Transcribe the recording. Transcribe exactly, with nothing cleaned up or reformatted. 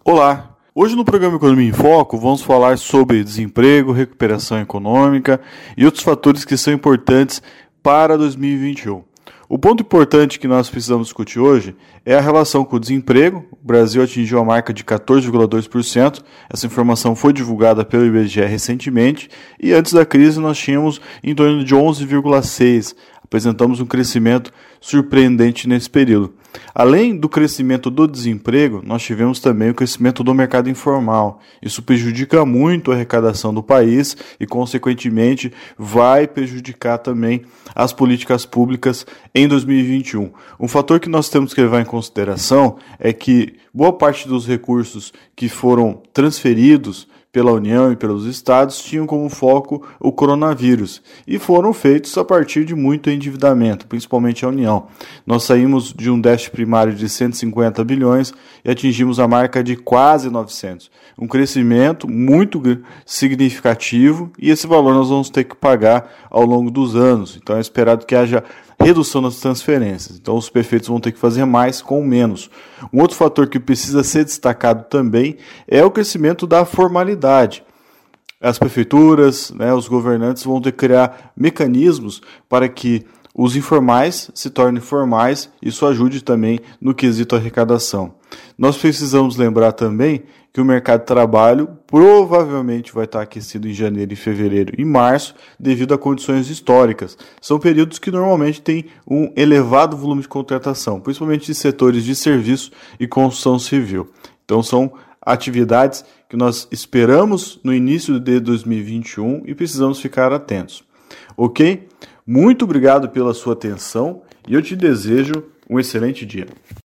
Olá! Hoje no programa Economia em Foco vamos falar sobre desemprego, recuperação econômica e outros fatores que são importantes para dois mil e vinte e um. O ponto importante que nós precisamos discutir hoje é a relação com o desemprego. O Brasil atingiu a marca de quatorze vírgula dois por cento. Essa informação foi divulgada pelo I B G E recentemente e antes da crise nós tínhamos em torno de onze vírgula seis por cento. Apresentamos um crescimento surpreendente nesse período. Além do crescimento do desemprego, nós tivemos também o crescimento do mercado informal. Isso prejudica muito a arrecadação do país e, consequentemente, vai prejudicar também as políticas públicas em dois mil e vinte e um. Um fator que nós temos que levar em consideração é que boa parte dos recursos que foram transferidos pela União e pelos estados tinham como foco o coronavírus e foram feitos a partir de muito endividamento, principalmente a União. Nós saímos de um déficit primário de cento e cinquenta bilhões e atingimos a marca de quase novecentos. Um crescimento muito significativo e esse valor nós vamos ter que pagar ao longo dos anos. Então é esperado que haja redução das transferências. Então os prefeitos vão ter que fazer mais com menos. Um outro fator que precisa ser destacado também é o crescimento da formalidade. As prefeituras, né, os governantes vão ter que criar mecanismos para que os informais se tornem formais. Isso ajude também no quesito arrecadação. Nós precisamos lembrar também que o mercado de trabalho provavelmente vai estar aquecido em janeiro, em fevereiro e março devido a condições históricas. São períodos que normalmente têm um elevado volume de contratação, principalmente de setores de serviço e construção civil. Então são atividades que nós esperamos no início de dois mil e vinte e um e precisamos ficar atentos. Ok? Muito obrigado pela sua atenção e eu te desejo um excelente dia.